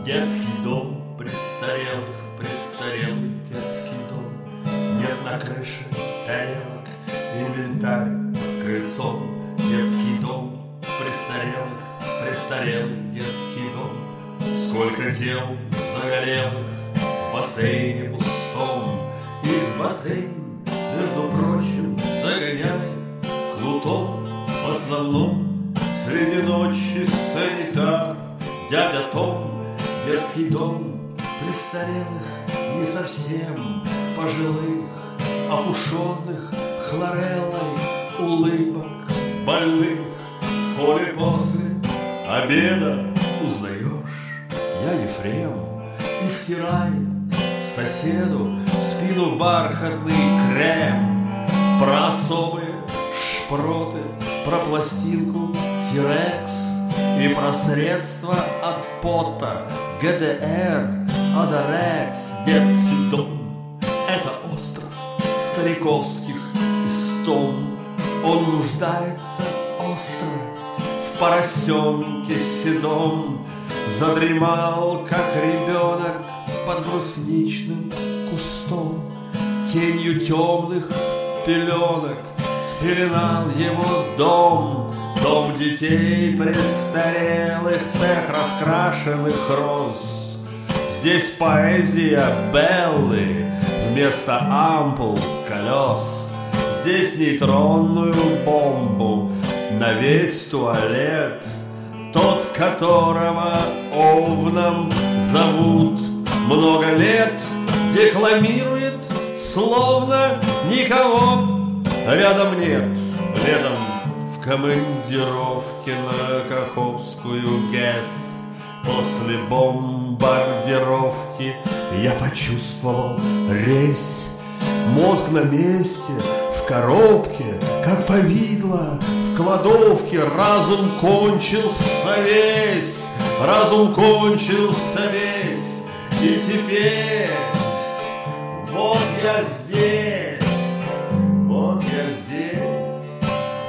детский дом престарелых, престарелый детский дом. Нет на крыше тарелок, инвентарь под крыльцом. Детский дом престарелых, престарелый детский дом. Сколько тел загорелых в бассейне пустом. И в бассейн, между прочим, загоняет кнутом. В основном среди ночи санитар дядя Том. Детский дом престарелых, не совсем пожилых, опушенных хлореллой улыбок больных. В холле после обеда узнаешь, я Ефрем, и втирает соседу в спину бархатный крем. Про особые шпроты, про пластинку Тирекс и про средства от пота ГДР, Адорекс. Детский дом — это остров стариковских истом. Он нуждается остро в поросенке седом. Задремал, как ребенок, под брусничным кустом. Тенью темных пеленок спеленал его дом. Дом детей престарелых, цех раскрашенных роз. Здесь поэзия Беллы вместо ампул колес. Здесь нейтронную бомбу на весь туалет. Тот, которого овном зовут, много лет декламирует, словно никого рядом нет. Летом в командировке на Каховскую ГЭС после бомбардировки я почувствовал резь. Мозг на месте, в коробке, как повидло в кладовке. Разум кончился весь, разум кончился весь. И теперь вот я здесь, вот я здесь.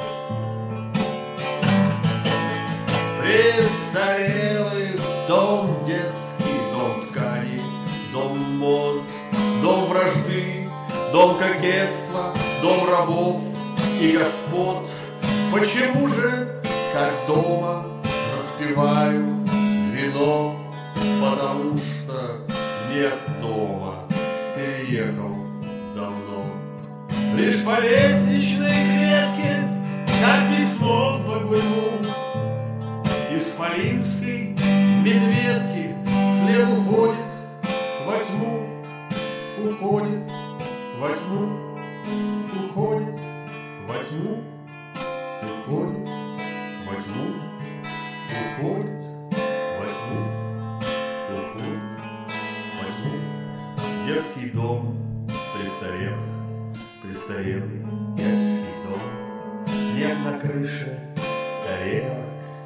Престарелый дом детский, дом ткани, дом мод, дом вражды, дом кокетства, дом рабов и господ. Почему же, как дома, распиваю вино? Потому что нет дома, переехал давно. Лишь по лестничной клетке, как письмо в Багуйну, исполинской медведки след уходит во тьму, уходит во тьму, уходит во тьму, уходит во тьму, уходит во тьму, уходит во тьму. Детский дом престарелых, престарелый детский дом. Нет на крыше тарелок,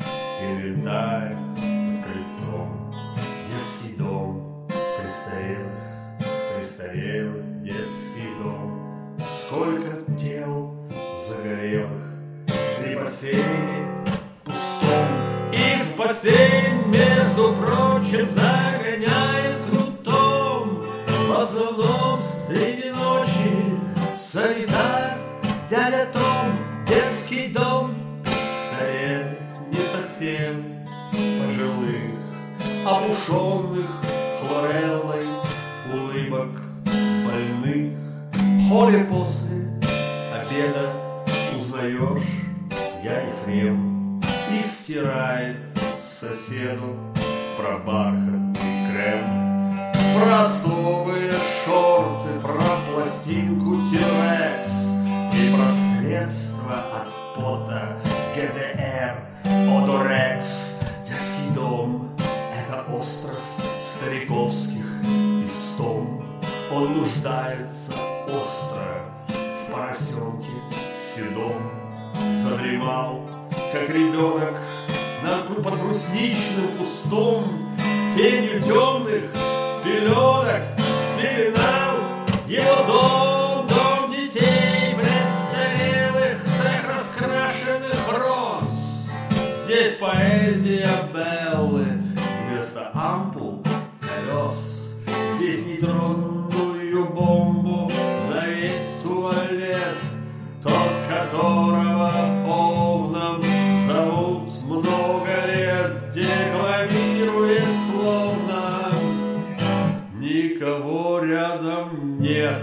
инвентарь под крыльцом. Детский дом престарелых, престарелых детский дом. Сколько тел загорелых при бассейне пустом. И в бассейн, между прочим, загоняет кнутом. В основном среди ночи санитар дядя Том. Детский дом престарелых, не совсем пожилых, опушенных хлореллой улыбок больных. В холле после обеда узнаешь, я Ефрем, и втирает соседу про бархатный крем. Про особые шорты, про пластинку Тирекс и про средства от пота ГДР, Одорекс. Детский дом — это остров стариковских истом. Он нуждается остро в поросенке седом. Задремал, как ребенок, под брусничным кустом. Тенью темных пеленок спеленал его дом. Дом детей престарелых, цех раскрашенных роз. Здесь поэзия Беллы вместо ампул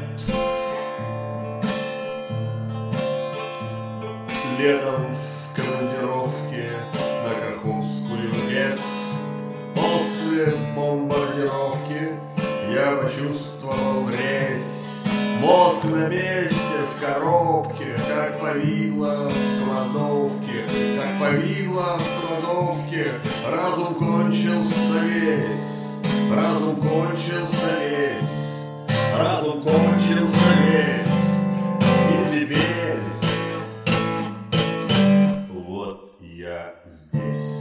Летом в командировке на Каховскую ГЭС после бомбардировки я почувствовал резь. Мозг на месте, в коробке, как повидло в кладовке, как повидло в кладовке. Разум кончился весь, разум кончился весь, разум кончился весь. И теперь вот я здесь.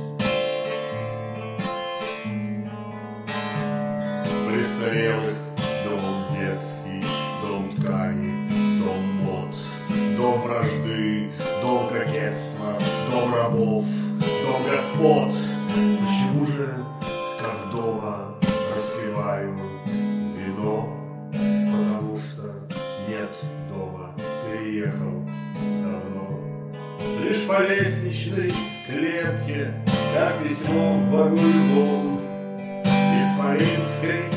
Престарелых дом детский, дом ткани, дом мод, дом вражды, дом кокетства, дом рабов, дом господ. Почему же, как дома, распиваю вино? Потому что нет дома, переехал давно. Лишь по лестничной клетке, как письмо в вагон, исполинской